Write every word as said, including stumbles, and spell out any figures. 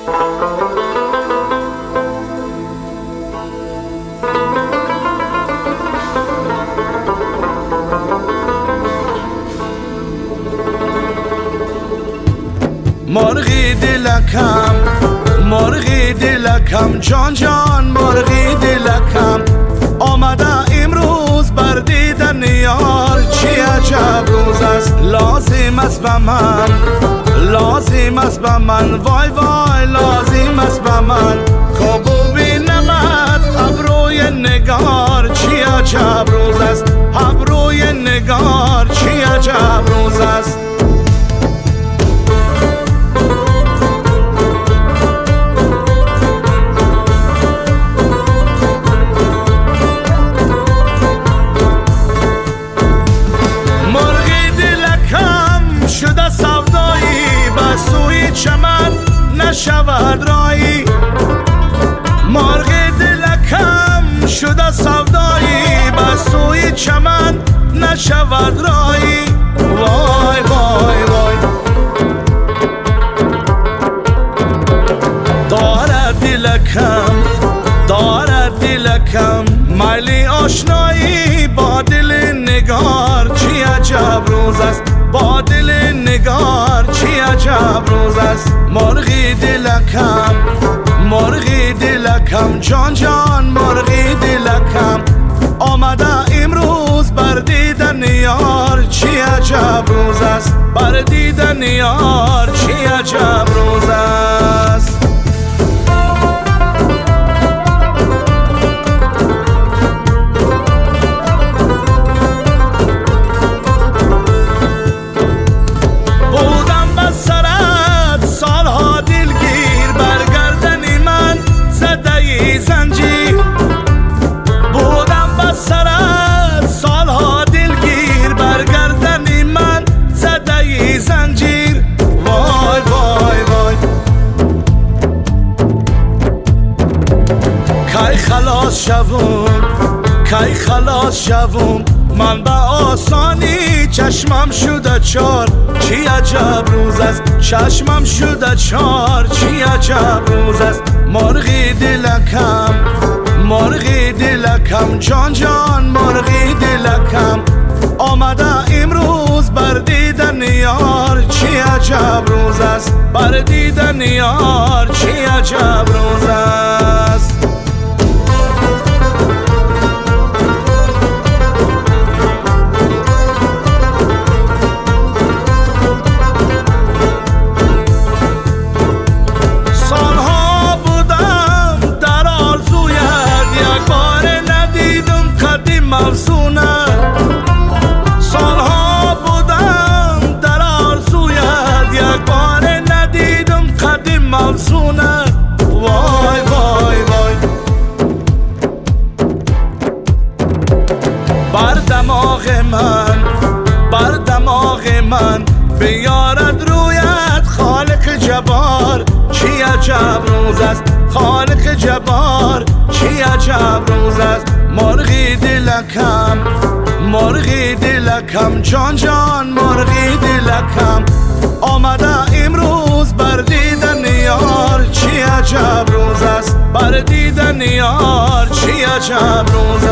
مرغی دلکم مرغی دلکم جان جان مرغی دلکم آمده امروز بر دیدن یار چی عجب روز است لازم است به من لازم است به من وای وای لازم است به من که ببینمت ابروی نگار چی عجب روز است ابروی نگار چی عجب روز است شده سودایی به سوی چمن نشود رایی مرغ دلکم شده سودایی به سوی چمن نشود رایی وای وای وای دارد دلکم دارد دلکم میلی آشنایی با دل نگار چی عجب روز است با دل نگار چی عجب روز است مرغی دلکم مرغی دلکم جان جان مرغی دلکم آمده امروز بر دیدن یار چی عجب روز است بر دیدن یار چی عجب روز است زنجیر بودم به سرت سالها دلگیر برگردن من زده زنجیر وای وای وای کی خلاص شوم کی خلاص شوم من به آسانی چشمم شده چار چی عجب روز است چشمم شده چار چی عجب روز است مرغی دلکم مرغی دلکم جان جان مرغی دلکم آمده امروز بر دیدن یار چی عجب روز است بر دیدن یار چی عجب روز است سالها بودم در آرزویت یک بار ندیدم قدیم موزونت وای وای وای بر دماغ من بر دماغ من بیارد رویت خالق جبار چی عجب روز است خالق جبار چی عجب روز است مرغی دلکم مرغی دلکم جان جان مرغی دلکم آمده امروز بر دیدن یار چی عجب روز است بر دیدن یار چی عجب روز